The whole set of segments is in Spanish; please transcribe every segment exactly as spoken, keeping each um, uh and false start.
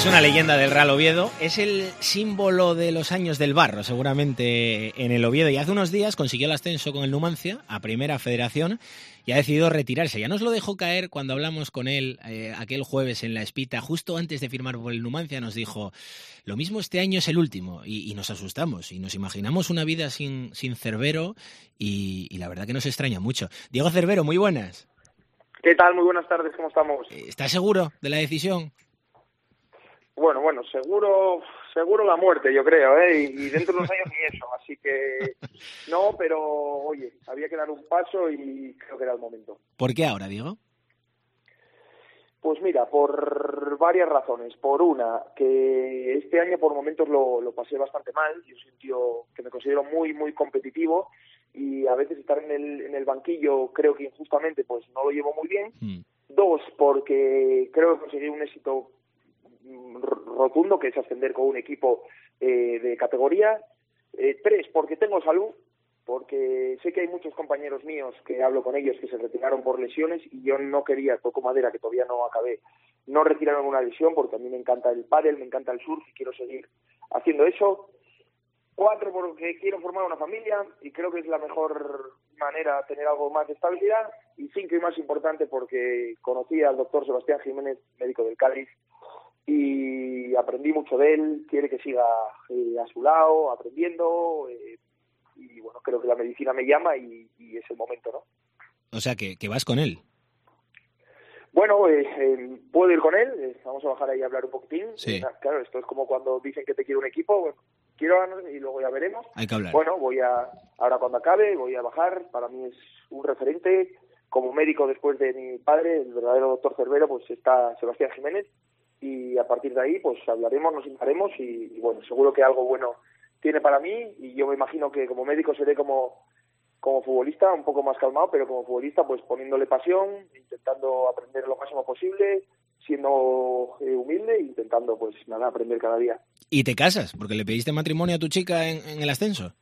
Es una leyenda del Real Oviedo, es el símbolo de los años del barro, seguramente en el Oviedo, y hace unos días consiguió el ascenso con el Numancia a Primera Federación y ha decidido retirarse. Ya nos lo dejó caer cuando hablamos con él eh, aquel jueves en La Espita, justo antes de firmar por el Numancia, nos dijo, lo mismo este año es el último, y, y nos asustamos, y nos imaginamos una vida sin, sin Cervero, y, y la verdad que nos extraña mucho. Diego Cervero, muy buenas. ¿Qué tal? Muy buenas tardes, ¿cómo estamos? ¿Estás seguro de la decisión? Bueno, bueno, seguro seguro la muerte, yo creo, ¿eh? Y, y dentro de unos años ni eso, así que no, pero oye, había que dar un paso y creo que era el momento. ¿Por qué ahora, Diego? Pues mira, por varias razones. Por una, que este año por momentos lo, lo pasé bastante mal, yo sentí que me considero muy, muy competitivo y a veces estar en el, en el banquillo creo que injustamente pues no lo llevo muy bien. Mm. Dos, porque creo que conseguí un éxito rotundo, que es ascender con un equipo eh, de categoría. Eh, tres, porque tengo salud, porque sé que hay muchos compañeros míos que hablo con ellos que se retiraron por lesiones y yo no quería, toco madera, que todavía no acabé, no retiraron una lesión, porque a mí me encanta el pádel, me encanta el surf y quiero seguir haciendo eso. Cuatro, porque quiero formar una familia y creo que es la mejor manera de tener algo más de estabilidad. Y cinco, y más importante, porque conocí al doctor Sebastián Jiménez, médico del Cádiz, y aprendí mucho de él, quiere que siga eh, a su lado, aprendiendo, eh, y bueno, creo que la medicina me llama y, y es el momento, ¿no? O sea, que, que vas con él. Bueno, eh, eh, puedo ir con él, eh, vamos a bajar ahí a hablar un poquitín. Sí. Eh, claro, esto es como cuando dicen que te quiere un equipo, bueno, quiero ganar y luego ya veremos. Hay que hablar. Bueno, voy a, ahora cuando acabe, voy a bajar, para mí es un referente, como médico después de mi padre, el verdadero doctor Cervero, pues está Sebastián Jiménez, y a partir de ahí pues hablaremos, nos sentaremos y, y bueno, seguro que algo bueno tiene para mí y yo me imagino que como médico seré como, como futbolista, un poco más calmado, pero como futbolista pues poniéndole pasión, intentando aprender lo máximo posible, siendo eh, humilde e intentando pues nada, aprender cada día. ¿Y te casas? Porque le pediste matrimonio a tu chica en, en el ascenso.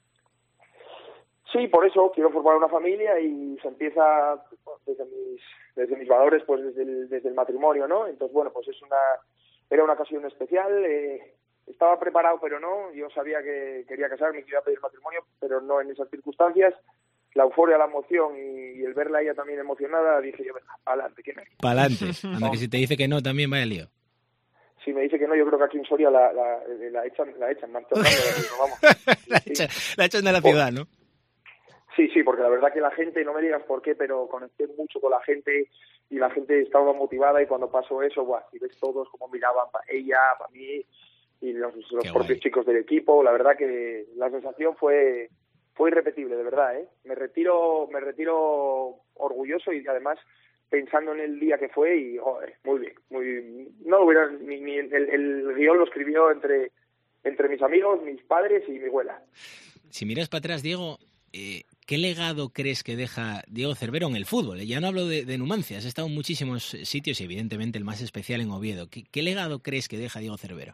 Sí, por eso quiero formar una familia y se empieza desde mis desde mis valores, pues desde el, desde el matrimonio, ¿no? Entonces, bueno, pues es una era una ocasión especial, eh, estaba preparado, pero no, yo sabía que quería casarme, que iba a pedir matrimonio, pero no en esas circunstancias. La euforia, la emoción y, y el verla a ella también emocionada, dije yo, venga, adelante, ¿quién es? Para adelante, anda que si te dice que no, también vaya lío. Si me dice que no, yo creo que aquí en Soria la, la, la echan, la echan, marchando, vamos. la, sí. echan, la echan de la ciudad, ¿no? Sí, sí, porque la verdad que la gente, no me digas por qué, pero conecté mucho con la gente y la gente estaba motivada y cuando pasó eso, buah, y ves todos cómo miraban para ella, para mí y los, los propios guay. Chicos del equipo, la verdad que la sensación fue fue irrepetible, de verdad, ¿eh? Me retiro, me retiro orgulloso y además pensando en el día que fue y, joder, muy bien, muy no lo hubiera, ni, ni el, el guión lo escribió entre, entre mis amigos, mis padres y mi abuela. Si miras para atrás, Diego, eh, ¿qué legado crees que deja Diego Cervero en el fútbol? Ya no hablo de, de Numancia, has estado en muchísimos sitios y evidentemente el más especial en Oviedo. ¿Qué, qué legado crees que deja Diego Cervero?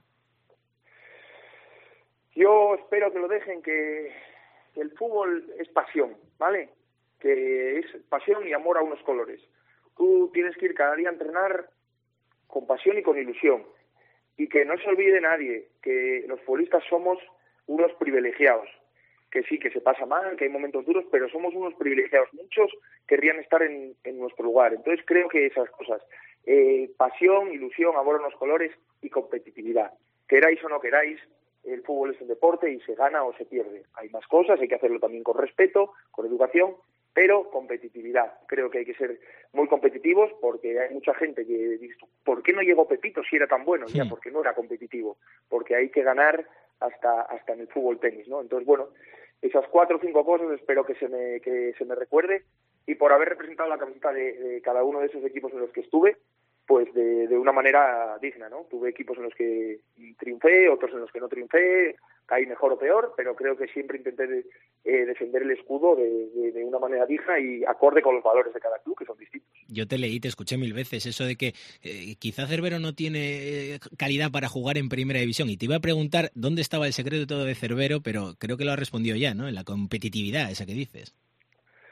Yo espero que lo dejen, que, que el fútbol es pasión, ¿vale? Que es pasión y amor a unos colores. Tú tienes que ir cada día a entrenar con pasión y con ilusión. Y que no se olvide nadie que los futbolistas somos unos privilegiados. Que sí, que se pasa mal, que hay momentos duros, pero somos unos privilegiados. Muchos querrían estar en, en nuestro lugar. Entonces creo que esas cosas, eh, pasión, ilusión, amor a unos colores y competitividad. Queráis o no queráis, el fútbol es un deporte y se gana o se pierde. Hay más cosas, hay que hacerlo también con respeto, con educación, pero competitividad. Creo que hay que ser muy competitivos porque hay mucha gente que dice, ¿por qué no llegó Pepito si era tan bueno? Sí. Ya, porque no era competitivo, porque hay que ganar hasta hasta en el fútbol tenis, ¿no? Entonces, bueno, esas cuatro o cinco cosas espero que se me que se me recuerde y por haber representado la camiseta de, de cada uno de esos equipos en los que estuve, pues de, de una manera digna, ¿no? Tuve equipos en los que triunfé, otros en los que no triunfé, caí mejor o peor, pero creo que siempre intenté de, eh, defender el escudo de, de, de una manera digna y acorde con los valores de cada club, que son distintos. Yo te leí, te escuché mil veces eso de que eh, quizá Cervero no tiene eh, calidad para jugar en Primera División, y te iba a preguntar dónde estaba el secreto de todo de Cervero, pero creo que lo has respondido ya, ¿no? En la competitividad esa que dices.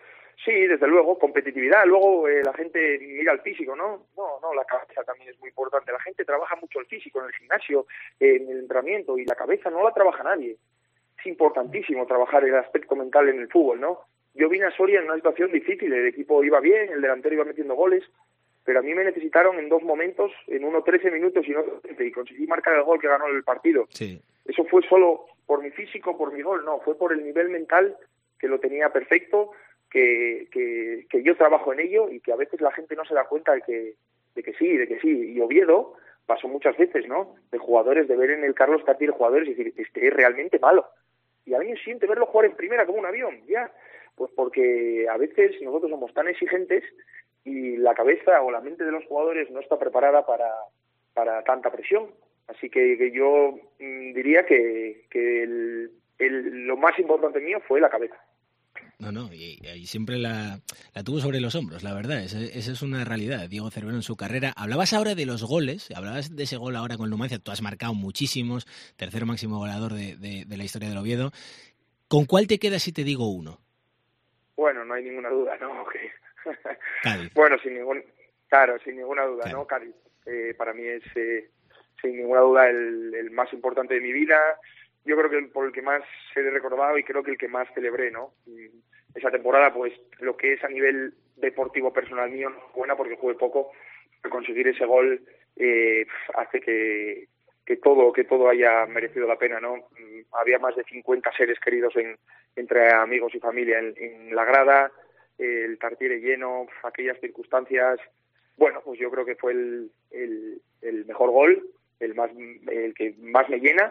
Sí, desde luego, competitividad. Luego eh, la gente mira el físico, ¿no? No, no, la cabeza también es muy importante. La gente trabaja mucho el físico en el gimnasio, eh, en el entrenamiento, y la cabeza no la trabaja nadie. Es importantísimo trabajar el aspecto mental en el fútbol, ¿no? Yo vine a Soria en una situación difícil, el equipo iba bien, el delantero iba metiendo goles, pero a mí me necesitaron en dos momentos, en uno trece minutos y en otro trece, y conseguí marcar el gol que ganó el partido. Sí. Eso fue solo por mi físico, por mi gol, no, fue por el nivel mental, que lo tenía perfecto, que, que, que yo trabajo en ello, y que a veces la gente no se da cuenta de que, de que sí, de que sí. Y Oviedo pasó muchas veces, ¿no?, de jugadores, de ver en el Carlos Catí jugadores y decir, este es realmente malo. Y al año siguiente verlo jugar en primera como un avión, ya. Pues porque a veces nosotros somos tan exigentes y la cabeza o la mente de los jugadores no está preparada para, para tanta presión. Así que, que yo mmm, diría que, que el, el, lo más importante mío fue la cabeza. No, no, y, y siempre la, la tuvo sobre los hombros, la verdad, esa, esa es una realidad. Diego Cervero en su carrera. Hablabas ahora de los goles, hablabas de ese gol ahora con el Numancia, tú has marcado muchísimos, tercer máximo goleador de, de, de la historia del Oviedo. ¿Con cuál te quedas si te digo uno? Bueno, no hay ninguna duda, ¿no? Que... Cádiz. Bueno, sin ningún, claro, sin ninguna duda, claro. ¿no? Cádiz. Eh, para mí es, eh, sin ninguna duda, el, el más importante de mi vida. Yo creo que el, por el que más he recordado, y creo que el que más celebré, ¿no? Esa temporada, pues lo que es a nivel deportivo personal mío no es buena porque jugué poco, pero conseguir ese gol eh, hace que, que todo que todo haya merecido la pena, ¿no? Había más de cincuenta seres queridos en, entre amigos y familia en, en la grada, el Tartiere lleno, aquellas circunstancias. Bueno, pues yo creo que fue el, el, el mejor gol, el más el que más me llena.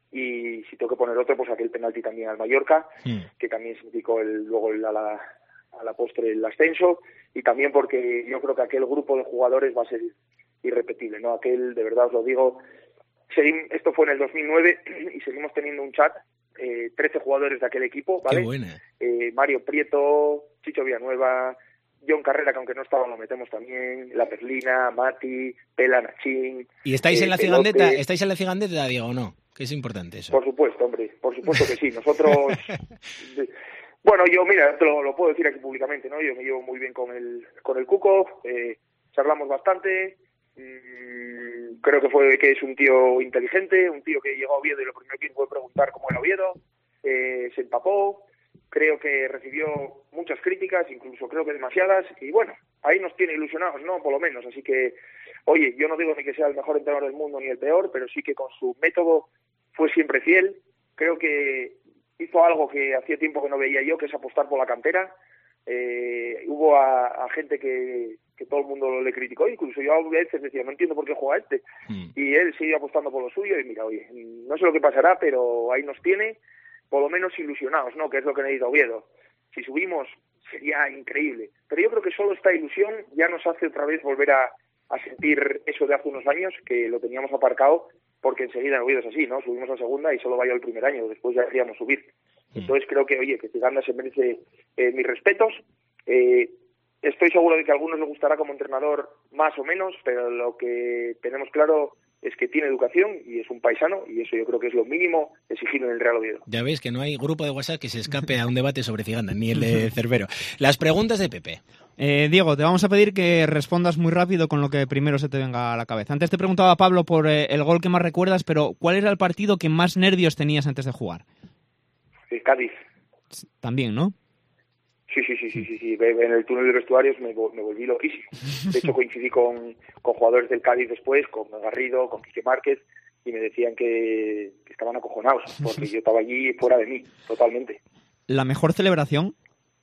Y si tengo que poner otro, pues aquel penalti también al Mallorca, sí, que también significó el, luego el, a, la, a la postre el ascenso, y también porque yo creo que aquel grupo de jugadores va a ser irrepetible, ¿no? Aquel, de verdad os lo digo, seguimos, esto fue en el dos mil nueve y seguimos teniendo un chat, eh, trece jugadores de aquel equipo, ¿vale? Qué buena. Eh, Mario Prieto, Chicho Villanueva, John Carrera, que aunque no estaba lo metemos también, La Perlina, Mati, Pela, Nachín... ¿Y estáis eh, en la cigandeta, estáis en la cigandeta, Diego, o no? Que es importante eso. Por supuesto, hombre, por supuesto que sí. Nosotros, bueno, yo, mira, te lo, lo puedo decir aquí públicamente, ¿no? Yo me llevo muy bien con el con el Cuco, eh, charlamos bastante, mmm, creo que fue que es un tío inteligente, un tío que llegó a Oviedo y lo primero que hizo fue preguntar cómo era Oviedo, eh, se empapó, creo que recibió muchas críticas, incluso creo que demasiadas, y bueno, ahí nos tiene ilusionados, ¿no? Por lo menos, así que, oye, yo no digo ni que sea el mejor entrenador del mundo ni el peor, pero sí que con su método fue siempre fiel. Creo que hizo algo que hacía tiempo que no veía yo, que es apostar por la cantera. Eh, hubo a, a gente que, que todo el mundo le criticó, incluso yo a veces decía, no entiendo por qué juega este, mm. y él sigue apostando por lo suyo, y mira, oye, no sé lo que pasará, pero ahí nos tiene, por lo menos ilusionados, ¿no? Que es lo que necesita Oviedo. Si subimos sería increíble, pero yo creo que solo esta ilusión ya nos hace otra vez volver a, a sentir eso de hace unos años, que lo teníamos aparcado, porque enseguida en Oviedo es así, ¿no? Subimos a segunda y solo vaya el primer año, después ya queríamos subir. Entonces creo que, oye, que Ciganda se merece eh, mis respetos. Eh, estoy seguro de que a algunos les gustará como entrenador más o menos, pero lo que tenemos claro es que tiene educación y es un paisano, y eso yo creo que es lo mínimo exigido en el Real Oviedo. Ya veis que no hay grupo de WhatsApp que se escape a un debate sobre Ciganda, ni el de Cervero. Las preguntas de Pepe. Eh, Diego, te vamos a pedir que respondas muy rápido con lo que primero se te venga a la cabeza. Antes te preguntaba Pablo por eh, el gol que más recuerdas, pero ¿cuál era el partido que más nervios tenías antes de jugar? El Cádiz. También, ¿no? Sí, sí, sí, sí, sí, sí. En el túnel de vestuarios me, me volví loquísimo. De hecho, coincidí con, con jugadores del Cádiz después, con Garrido, con Quique Márquez, y me decían que, que estaban acojonados, porque yo estaba allí fuera de mí, totalmente. ¿La mejor celebración?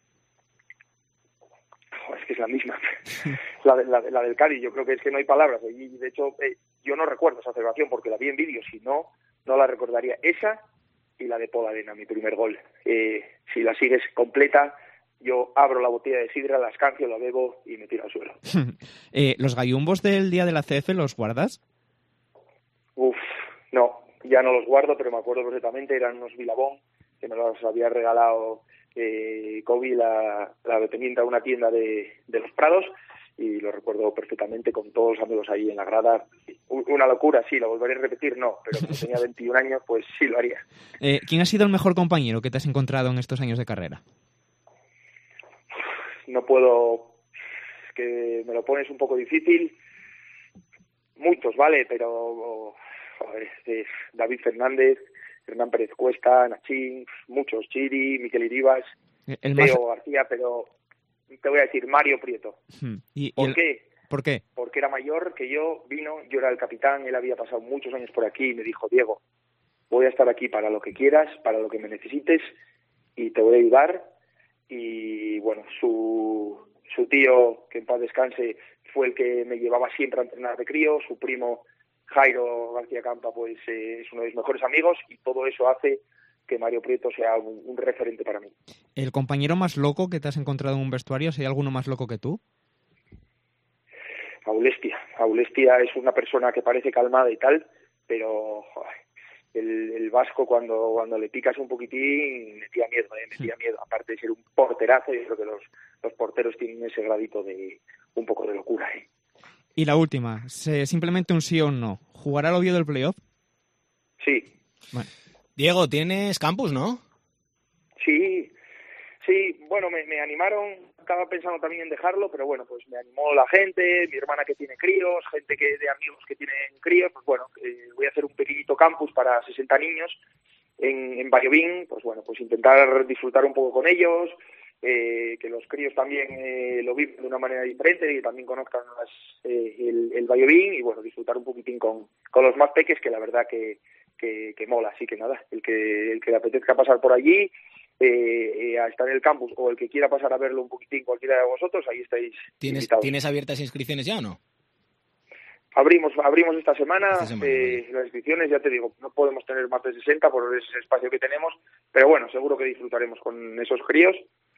Oh, es que es la misma. la, de, la, la del Cádiz, yo creo que es que no hay palabras. Y de hecho, eh, yo no recuerdo esa celebración porque la vi en vídeo, si no, no la recordaría. Esa y la de Polarena, mi primer gol. Eh, si la sigues completa, yo abro la botella de sidra, la escancio, la bebo y me tiro al suelo. eh, ¿Los gallumbos del día de la C F los guardas? Uf, no, ya no los guardo, pero me acuerdo perfectamente, eran unos Bilabón, que me los había regalado eh, Kobe, la, la dependiente de una tienda de, de Los Prados, y lo recuerdo perfectamente con todos los amigos ahí en la grada. Una locura, sí, lo volveré a repetir, no, pero como tenía veintiún años, pues sí lo haría. Eh, ¿Quién ha sido el mejor compañero que te has encontrado en estos años de carrera? no puedo, es que me lo pones un poco difícil. Muchos, ¿vale? Pero, joder, es David Fernández, Hernán Pérez Cuesta, Nachín, muchos, Chiri, Miquel Iribas, el más... Teo García, pero te voy a decir Mario Prieto. ¿Y, ¿Por y el... qué? ¿Por qué? Porque era mayor que yo, vino, yo era el capitán, él había pasado muchos años por aquí y me dijo, Diego, voy a estar aquí para lo que quieras, para lo que me necesites y te voy a ayudar. Y bueno, su, su tío, que en paz descanse, fue el que me llevaba siempre a entrenar de crío, su primo Jairo García Campa pues eh, es uno de mis mejores amigos y todo eso hace que Mario Prieto sea un, un referente para mí. ¿El compañero más loco que te has encontrado en un vestuario, si hay alguno más loco que tú? Aulestia. Aulestia es una persona que parece calmada y tal, pero joder, el, el vasco cuando cuando le picas un poquitín metía miedo, ¿eh? metía miedo. Aparte de ser un porterazo, yo creo que los, los porteros tienen ese gradito de un poco de locura. ¿eh? Y la última, simplemente un sí o un no. ¿Jugará el Oviedo el playoff? Sí. Bueno. Diego, tienes campus, ¿no? Sí, sí, bueno, me, me animaron, estaba pensando también en dejarlo, pero bueno, pues me animó la gente, mi hermana que tiene críos, gente que de amigos que tienen críos, pues bueno, eh, voy a hacer un pequeñito campus para sesenta niños en, en Vallovín, pues bueno, pues intentar disfrutar un poco con ellos, eh, que los críos también eh, lo viven de una manera diferente, que también conozcan las, eh, el, el Vallovín y bueno, disfrutar un poquitín con, con los más peques, que la verdad que Que, que mola, así que nada, el que el que le apetezca pasar por allí eh, eh, a estar en el campus o el que quiera pasar a verlo un poquitín cualquiera de vosotros, ahí estáis ¿Tienes, invitados. ¿Tienes abiertas inscripciones ya o no? Abrimos abrimos esta semana, esta semana eh, las inscripciones, ya te digo, no podemos tener más de sesenta por ese espacio que tenemos, pero bueno, seguro que disfrutaremos con esos críos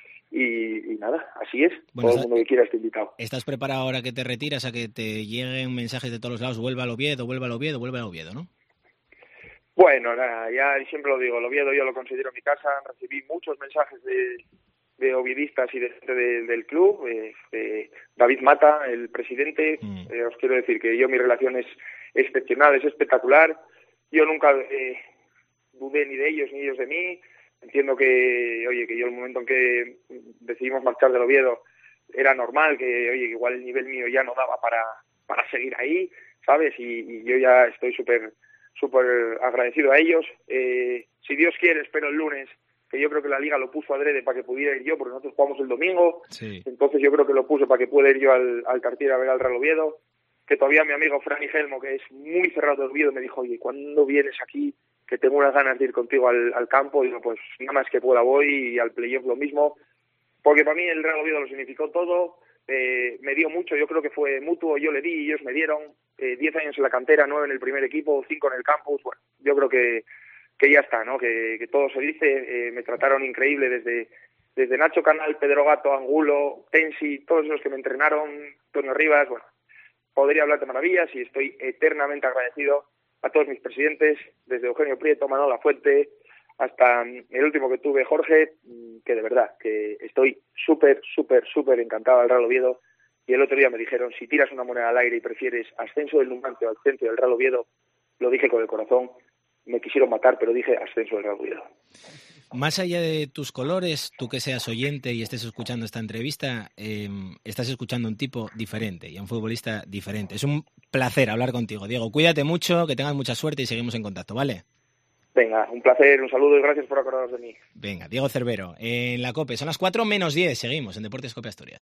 y, y nada, así es, bueno, todo el mundo que quiera está invitado. ¿Estás preparado ahora que te retiras a que te lleguen mensajes de todos los lados, vuelva al Oviedo, vuelva al Oviedo, vuelva al Oviedo, ¿no? Bueno, nada, ya siempre lo digo, el Oviedo yo lo considero mi casa, recibí muchos mensajes de, de oviedistas y de, de, del club, eh, eh, David Mata, el presidente, mm. eh, os quiero decir que yo mi relación es excepcional, es espectacular, yo nunca eh, dudé ni de ellos ni ellos de mí, entiendo que, oye, que yo el momento en que decidimos marchar del Oviedo era normal, que, oye, que igual el nivel mío ya no daba para, para seguir ahí, ¿sabes? Y, y yo ya estoy súper súper agradecido a ellos. Eh, si Dios quiere, espero el lunes, que yo creo que la Liga lo puso adrede para que pudiera ir yo, porque nosotros jugamos el domingo, sí. Entonces yo creo que lo puso para que pueda ir yo al, al Cartier a ver al Real Oviedo, que todavía mi amigo Franny Gelmo, que es muy cerrado de Oviedo, me dijo, oye, ¿cuándo vienes aquí? Que tengo unas ganas de ir contigo al, al campo, y digo, pues nada más que pueda voy, y al playoff lo mismo, porque para mí el Real Oviedo lo significó todo. Eh, me dio mucho, yo creo que fue mutuo, yo le di y ellos me dieron, eh, diez años en la cantera, nueve en el primer equipo, cinco en el campus, bueno, yo creo que, que ya está, ¿no? Que, que todo se dice, eh, me trataron increíble desde, desde Nacho Canal, Pedro Gato, Angulo, Tensi, todos esos que me entrenaron, Antonio Rivas, bueno, podría hablar de maravillas y estoy eternamente agradecido a todos mis presidentes, desde Eugenio Prieto, Manuel Lafuente, hasta el último que tuve, Jorge, que de verdad, que estoy súper, súper, súper encantado del Real Oviedo. Y el otro día me dijeron, si tiras una moneda al aire y prefieres ascenso del Numancia o ascenso del Real Oviedo, lo dije con el corazón, me quisieron matar, pero dije ascenso del Real Oviedo. Más allá de tus colores, tú que seas oyente y estés escuchando esta entrevista, eh, estás escuchando a un tipo diferente y a un futbolista diferente. Es un placer hablar contigo, Diego. Cuídate mucho, que tengas mucha suerte y seguimos en contacto, ¿vale? Venga, un placer, un saludo y gracias por acordaros de mí. Venga, Diego Cervero, en la COPE. Son las cuatro menos diez, seguimos en Deportes COPE Asturias.